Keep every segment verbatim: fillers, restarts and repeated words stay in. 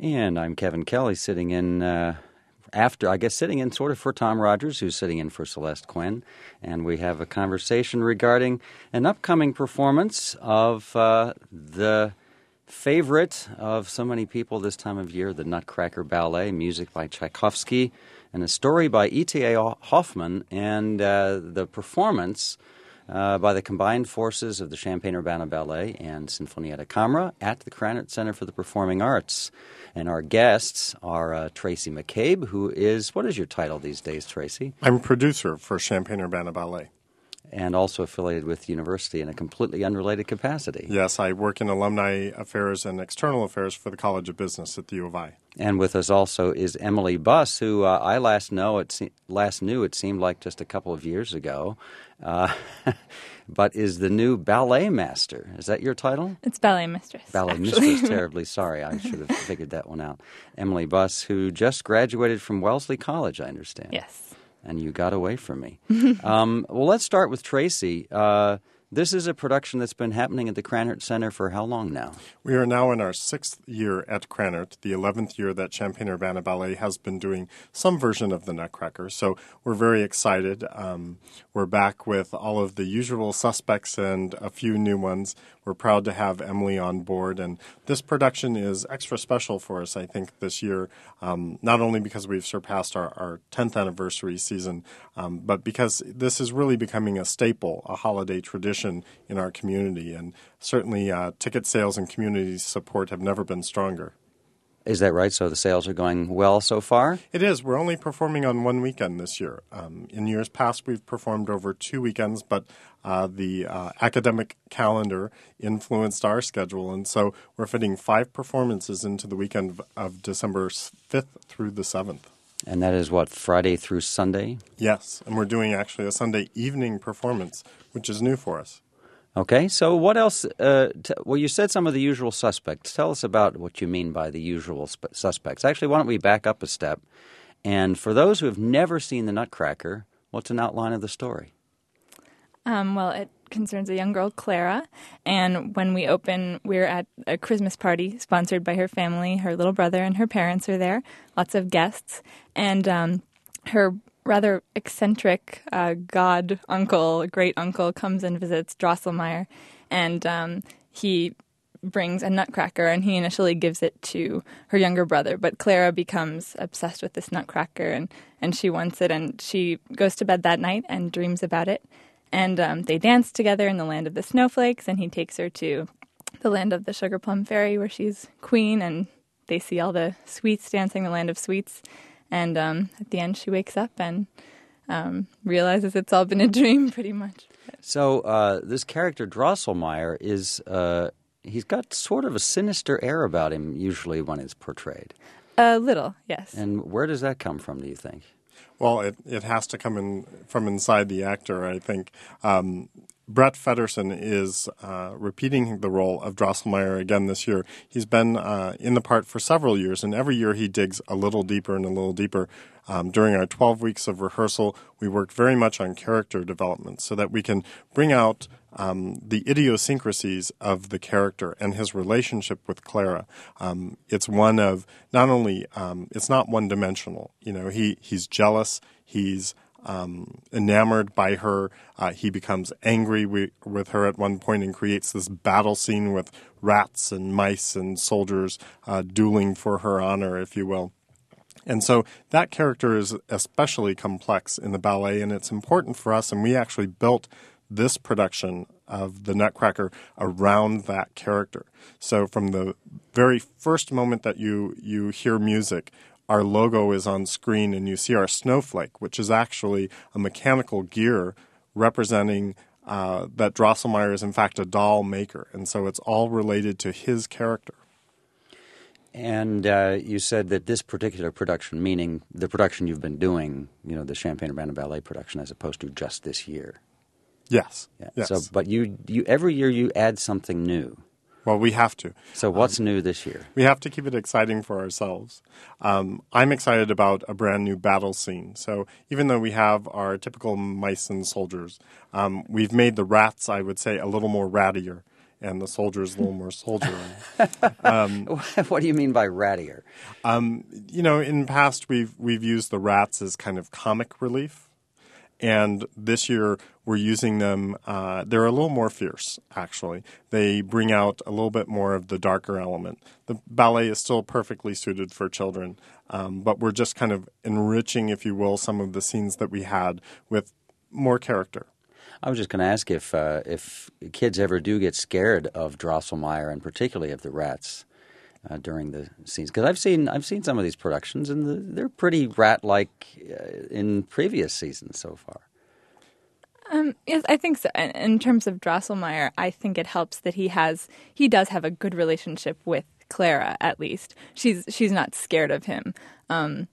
And I'm Kevin Kelly, sitting in uh, after, I guess, sitting in sort of for Tom Rogers, who's sitting in for Celeste Quinn. And we have a conversation regarding an upcoming performance of uh, the favorite of so many people this time of year, the Nutcracker Ballet, music by Tchaikovsky, and a story by E T A Hoffman, and uh, the performance Uh, by the combined forces of the Champaign-Urbana Ballet and Sinfonietta Camera at the Krannert Center for the Performing Arts. And our guests are uh, Tracy McCabe, who is, what is your title these days, Tracy? I'm producer for Champaign-Urbana Ballet. And also affiliated with the university in a completely unrelated capacity. Yes, I work in alumni affairs and external affairs for the College of Business at the U of I. And with us also is Emily Buss, who uh, I last know it se- last knew it seemed like just a couple of years ago, uh, but is the new ballet master. Is that your title? It's ballet mistress. Ballet actually. mistress. Terribly sorry, I should have figured that one out. Emily Buss, who just graduated from Wellesley College, I understand. Yes. And you got away from me. um, well, let's start with Tracy. Uh, this is a production that's been happening at the Krannert Center for how long now? We are now in our sixth year at Krannert, the eleventh year that Champaign-Urbana Ballet has been doing some version of the Nutcracker. So we're very excited. Um, we're back with all of the usual suspects and a few new ones. We're proud to have Emily on board, and this production is extra special for us, I think, this year, um, not only because we've surpassed our, our tenth anniversary season, um, but because this is really becoming a staple, a holiday tradition in our community, and certainly uh, ticket sales and community support have never been stronger. Is that right? So the sales are going well so far? It is. We're only performing on one weekend this year. Um, in years past, we've performed over two weekends, but uh, the uh, academic calendar influenced our schedule, and so we're fitting five performances into the weekend of, of December fifth through the seventh. And that is what, Friday through Sunday? Yes, and we're doing actually a Sunday evening performance, which is new for us. Okay, so what else? Uh, t- well, you said some of the usual suspects. Tell us about what you mean by the usual sp- suspects. Actually, why don't we back up a step? And for those who have never seen the Nutcracker, what's an outline of the story? Um, well, it concerns a young girl, Clara, and when we open, we're at a Christmas party sponsored by her family. Her little brother and her parents are there, lots of guests, and um, her rather eccentric uh, god uncle, great uncle, comes and visits Drosselmeyer, and um, he brings a nutcracker, and he initially gives it to her younger brother, but Clara becomes obsessed with this nutcracker, and, and she wants it, and she goes to bed that night and dreams about it, and um, they dance together in the land of the snowflakes, and he takes her to the land of the Sugar Plum Fairy, where she's queen, and they see all the sweets dancing, the land of sweets. And um, at the end, she wakes up and um, realizes it's all been a dream, pretty much. So uh, this character, Drosselmeyer, is uh, he's got sort of a sinister air about him, usually when it's portrayed. A little, yes. And where does that come from, do you think? Well, it, it has to come in from inside the actor, I think. Um, Brett Feddersen is uh, repeating the role of Drosselmeyer again this year. He's been uh, in the part for several years, and every year he digs a little deeper and a little deeper. Um, during our twelve weeks of rehearsal, we worked very much on character development so that we can bring out um, the idiosyncrasies of the character and his relationship with Clara. Um, it's one of not only um, it's not one-dimensional. You know, he he's jealous. He's Um, enamored by her. Uh, he becomes angry wi- with her at one point and creates this battle scene with rats and mice and soldiers uh, dueling for her honor, if you will. And so that character is especially complex in the ballet, and it's important for us, and we actually built this production of the Nutcracker around that character. So from the very first moment that you, you hear music, our logo is on screen, and you see our snowflake, which is actually a mechanical gear representing uh, that Drosselmeyer is, in fact, a doll maker. And so it's all related to his character. And uh, you said that this particular production, meaning the production you've been doing, you know, the Champaign-Urbana Ballet production, as opposed to just this year. Yes. Yeah. Yes. So, but you, you every year you add something new. Well, we have to. So what's um, new this year? We have to keep it exciting for ourselves. Um, I'm excited about a brand new battle scene. So even though we have our typical mice and soldiers, um, we've made the rats, I would say, a little more rattier. and the soldier's a little more soldiering. Um, what do you mean by rattier? Um, you know, in the past we've we've used the rats as kind of comic relief. And this year, we're using them. Uh, they're a little more fierce, actually. They bring out a little bit more of the darker element. The ballet is still perfectly suited for children, um, but we're just kind of enriching, if you will, some of the scenes that we had with more character. I was just going to ask if uh, if kids ever do get scared of Drosselmeyer, and particularly of the rats uh, during the scenes, because I've seen I've seen some of these productions, and the, they're pretty rat-like uh, in previous seasons so far. Um, yes, I think so. In terms of Drosselmeyer, I think it helps that he has he does have a good relationship with Clara. At least she's she's not scared of him. Um,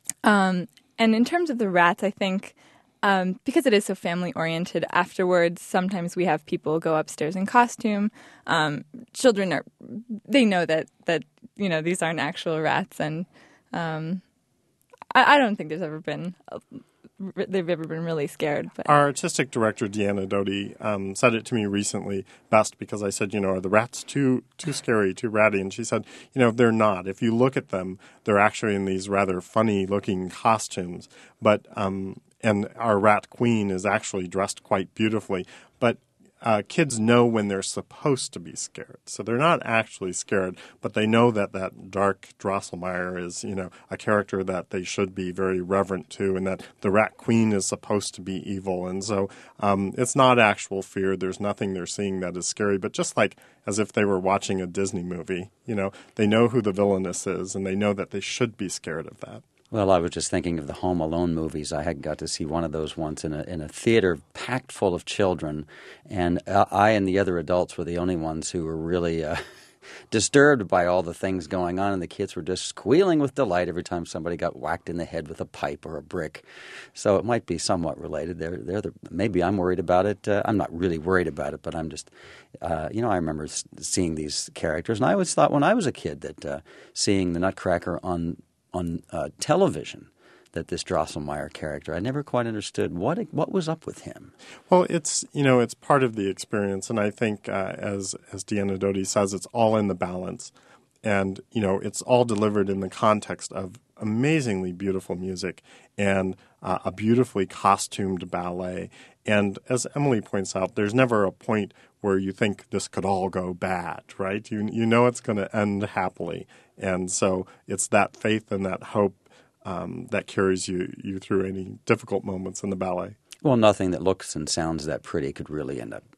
um, and in terms of the rats, I think. Um, because it is so family-oriented, afterwards, sometimes we have people go upstairs in costume. Um, children are, they know that, that, you know, these aren't actual rats. And um, I, I don't think there's ever been, a, they've ever been really scared. But. Our artistic director, Deanna Doty, um, said it to me recently best because I said, you know, are the rats too too scary, too ratty? And she said, you know, they're not. If you look at them, they're actually in these rather funny-looking costumes. But... Um, And our rat queen is actually dressed quite beautifully. But uh, kids know when they're supposed to be scared. So they're not actually scared, but they know that that dark Drosselmeyer is, you know, a character that they should be very reverent to, and that the rat queen is supposed to be evil. And so um, it's not actual fear. There's nothing they're seeing that is scary. But just like as if they were watching a Disney movie, you know, they know who the villainess is, and they know that they should be scared of that. Well, I was just thinking of the Home Alone movies. I had got to see one of those once in a in a theater packed full of children, and uh, I and the other adults were the only ones who were really uh, disturbed by all the things going on, and the kids were just squealing with delight every time somebody got whacked in the head with a pipe or a brick. So it might be somewhat related. They're, they're the, maybe I'm worried about it. Uh, I'm not really worried about it, but I'm just, uh, you know, I remember seeing these characters, and I always thought when I was a kid that uh, seeing the Nutcracker on on uh, television, that this Drosselmeyer character, I never quite understood what what was up with him. Well, it's, you know, it's part of the experience, and I think uh, as as Deanna Doty says, it's all in the balance, and you know, it's all delivered in the context of amazingly beautiful music and uh, a beautifully costumed ballet. And as Emily points out, there's never a point where you think this could all go bad, right? You you know it's going to end happily. And so it's that faith and that hope um, that carries you, you through any difficult moments in the ballet. Well, nothing that looks and sounds that pretty could really end up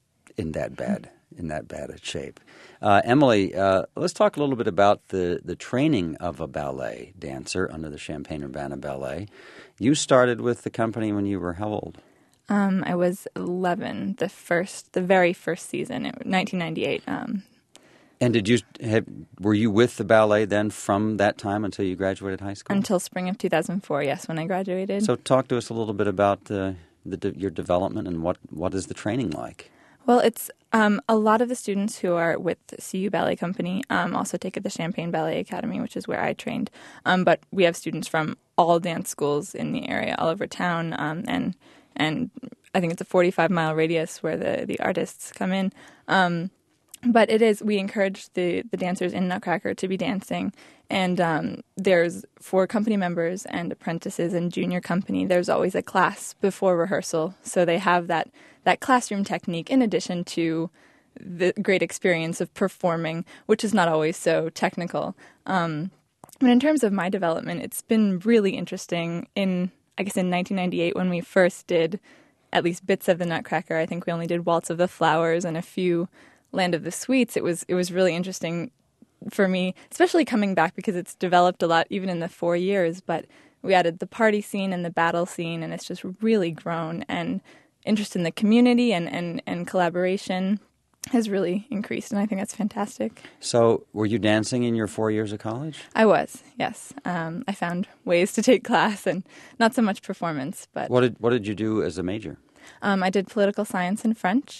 in that bad in that bad a shape. Uh, Emily, uh, let's talk a little bit about the, the training of a ballet dancer under the Champaign-Urbana Ballet. You started with the company when you were how old? Um, I was eleven, the first, the very first season, nineteen ninety-eight. Um, And did you have, were you with the ballet then from that time until you graduated high school? Until spring of two thousand four, yes, when I graduated. So talk to us a little bit about uh, the, de- your development and what, what is the training like? Well, it's um, a lot of the students who are with C U Ballet Company um, also take at the Champaign Ballet Academy, which is where I trained. Um, but we have students from all dance schools in the area, all over town, um, and and I think it's a forty-five mile radius where the, the artists come in. Um, But it is, we encourage the, the dancers in Nutcracker to be dancing. And um, there's, for company members and apprentices and junior company, there's always a class before rehearsal. So they have that, that classroom technique in addition to the great experience of performing, which is not always so technical. Um, but in terms of my development, it's been really interesting. In, I guess in nineteen ninety-eight, when we first did at least bits of the Nutcracker, I think we only did Waltz of the Flowers and a few Land of the Sweets. It was it was really interesting for me, especially coming back because it's developed a lot even in the four years. But we added the party scene and the battle scene, and it's just really grown. And interest in the community and, and, and collaboration has really increased, and I think that's fantastic. So were you dancing in your four years of college? I was, yes. Um, I found ways to take class and not so much performance. But What did, what did you do as a major? Um, I did political science and French.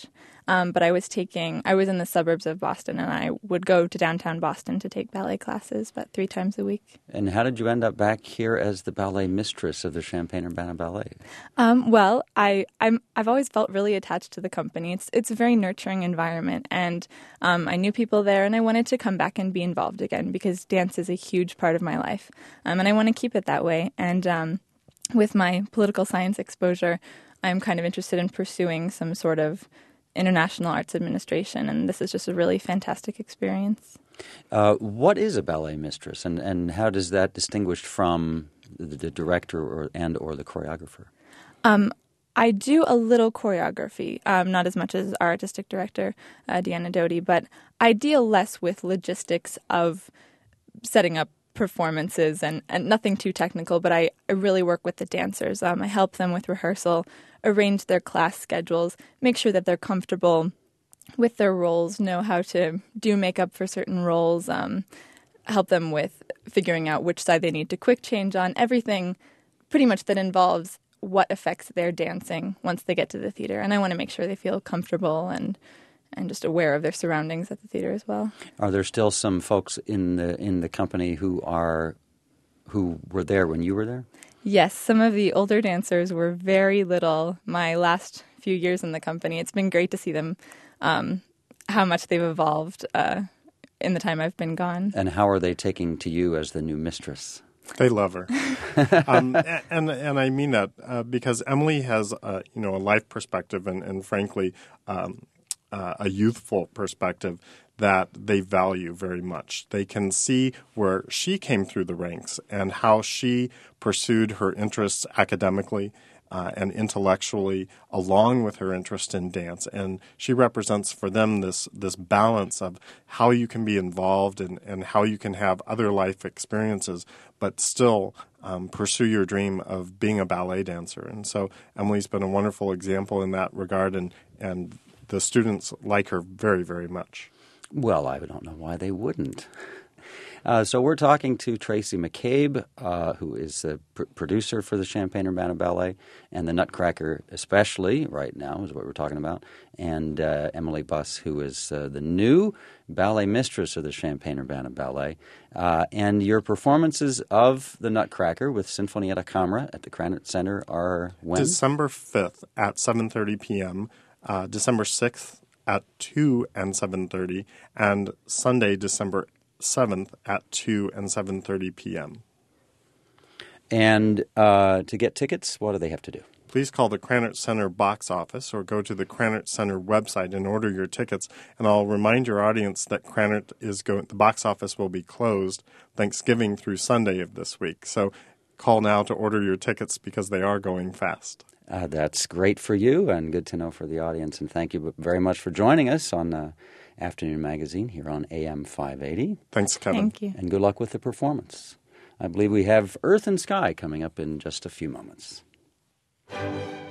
Um, but I was taking, I was in the suburbs of Boston, and I would go to downtown Boston to take ballet classes about three times a week. And how did you end up back here as the ballet mistress of the Champaign-Urbana Ballet? Um, well, I, I'm, I've always felt really attached to the company. It's it's a very nurturing environment, and um, I knew people there, and I wanted to come back and be involved again because dance is a huge part of my life, um, and I want to keep it that way. And um, with my political science exposure, I'm kind of interested in pursuing some sort of international arts administration, and this is just a really fantastic experience. Uh, what is a ballet mistress, and, and how does that distinguish from the, the director or, and or the choreographer? Um, I do a little choreography, um, not as much as our artistic director, uh, Deanna Doty, but I deal less with logistics of setting up performances and, and nothing too technical, but I, I really work with the dancers. Um, I help them with rehearsal, arrange their class schedules, make sure that they're comfortable with their roles, know how to do makeup for certain roles, um, help them with figuring out which side they need to quick change on, everything pretty much that involves what affects their dancing once they get to the theater. And I want to make sure they feel comfortable and and just aware of their surroundings at the theater as well. Are there still some folks in the in the company who are who were there when you were there? Yes, some of the older dancers were very little my last few years in the company. It's been great to see them, um, how much they've evolved uh, in the time I've been gone. And how are they taking to you as the new mistress? They love her, um, and and I mean that uh, because Emily has a, you know a life perspective and and frankly um, uh, a youthful perspective that they value very much. They can see where she came through the ranks and how she pursued her interests academically uh, and intellectually along with her interest in dance. And she represents for them this this balance of how you can be involved and, and how you can have other life experiences, but still um, pursue your dream of being a ballet dancer. And so Emily's been a wonderful example in that regard, and, and the students like her very, very much. Well, I don't know why they wouldn't. Uh, so we're talking to Tracy McCabe, uh, who is the pr- producer for the Champaign-Urbana Ballet, and the Nutcracker especially right now is what we're talking about, and uh, Emily Buss, who is uh, the new ballet mistress of the Champaign-Urbana Ballet. Uh, and your performances of the Nutcracker with Sinfonietta Camera at the Krannert Center are when? December fifth at seven thirty p.m., uh, December sixth at two and seven thirty, and Sunday, December seventh at two and seven thirty p.m. And uh, to get tickets, what do they have to do? Please call the Krannert Center box office or go to the Krannert Center website and order your tickets. And I'll remind your audience that Krannert is going, the box office will be closed Thanksgiving through Sunday of this week. So call now to order your tickets because they are going fast. Uh, that's great for you and good to know for the audience. And thank you very much for joining us on uh, Afternoon Magazine here on A M five eighty. Thanks, Kevin. Thank you. And good luck with the performance. I believe we have Earth and Sky coming up in just a few moments.